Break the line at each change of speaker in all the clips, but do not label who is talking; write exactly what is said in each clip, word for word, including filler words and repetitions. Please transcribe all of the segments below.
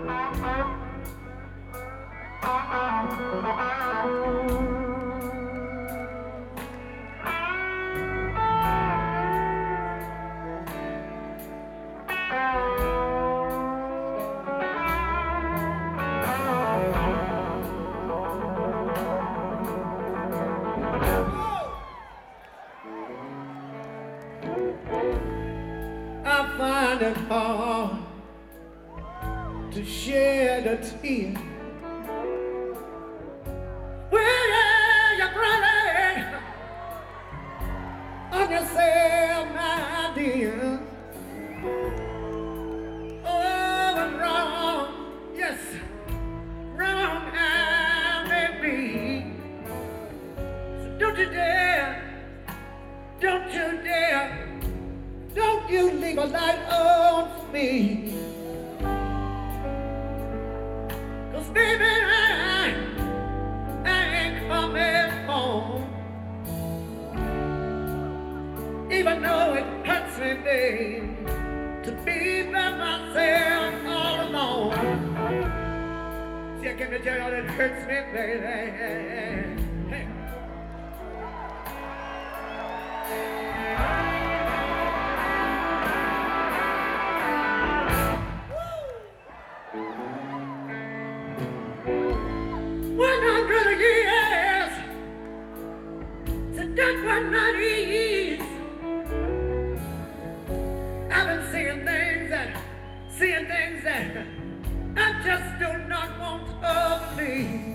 I find it hard to shed a tear. Well, you're crying on yourself, my dear. Oh, I'm wrong, yes, wrong I may be. So don't you dare, don't you dare. Don't you leave a light on for me. Cause baby, I, I ain't coming home. Even though it hurts me, babe, to be by myself all alone. See, I can tell you it hurts me, baby. Hey. One hundred years, so that was not easy. I've been seeing things that, seeing things that I just do not want to believe.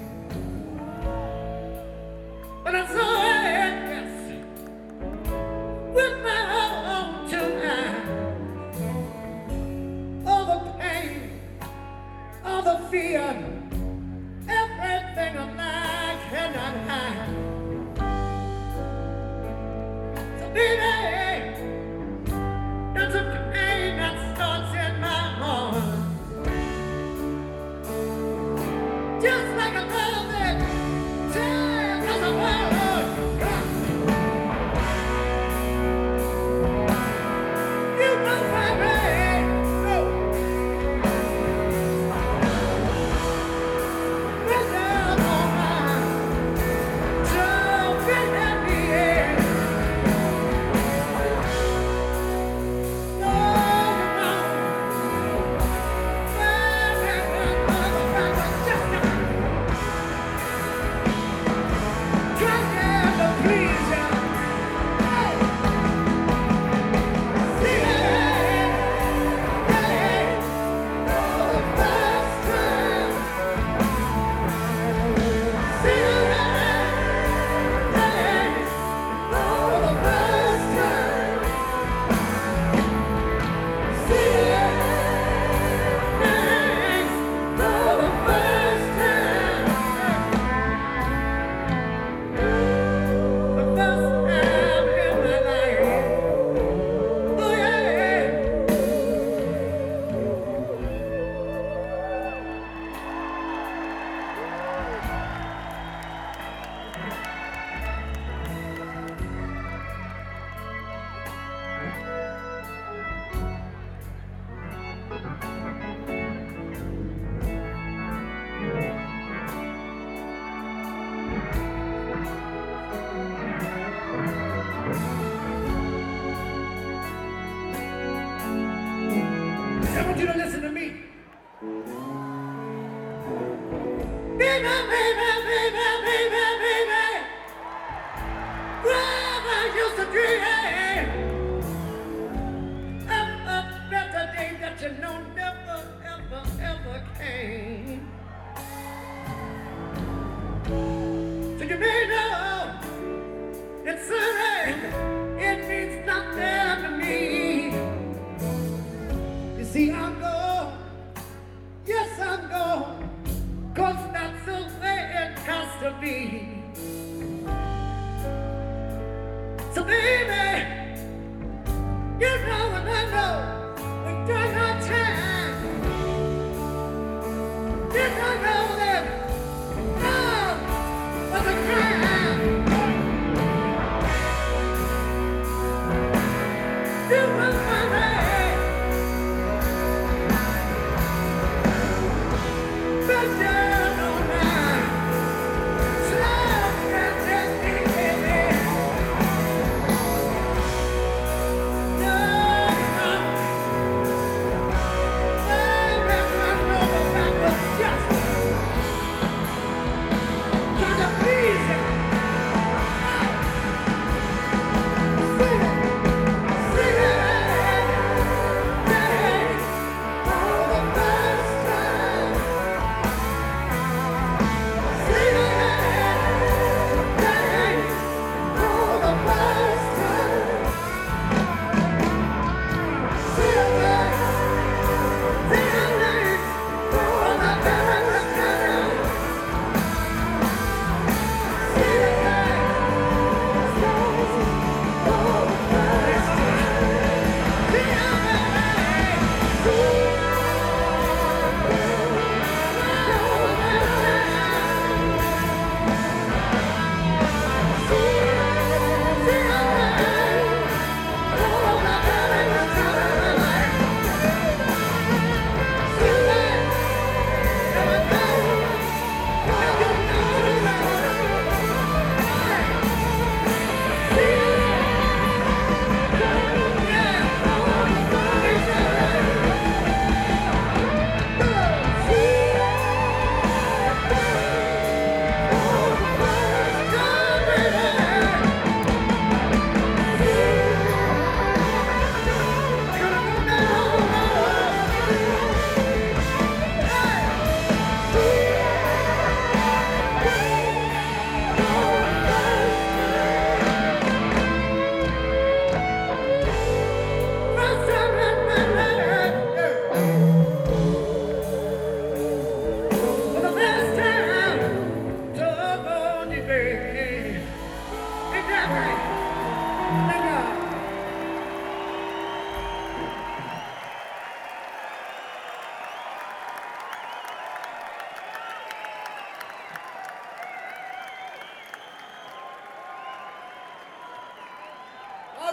But I saw it, yes, with my own two eyes. All the pain, all the fear, everything a man cannot hide. So baby, that's a pain that starts in my heart. Just like a velvet, tears as a world. You know my baby, no. I want you to listen to me. Baby, baby, baby, baby, baby. Well, I used to dream of a better day that you know never, ever, ever came. So you may know that sorry, it means nothing to me. You see, I'm gone. Yes, I'm gone. Cause that's the way it has to be. So baby, you know and I know we've done our time. Did I know that love was a crime? You was my man.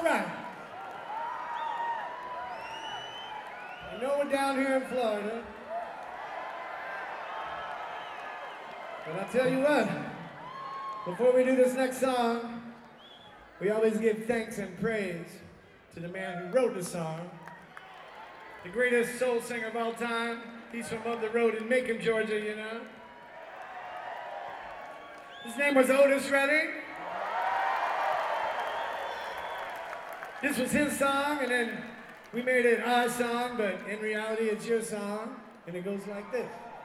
right. I know we're down here in Florida, but I'll tell you what, before we do this next song, we always give thanks and praise to the man who wrote the song, the greatest soul singer of all time. He's from up the road in Macon, Georgia, you know. His name was Otis Redding. This was his song, and then we made it our song, but in reality it's your song, and it goes like this.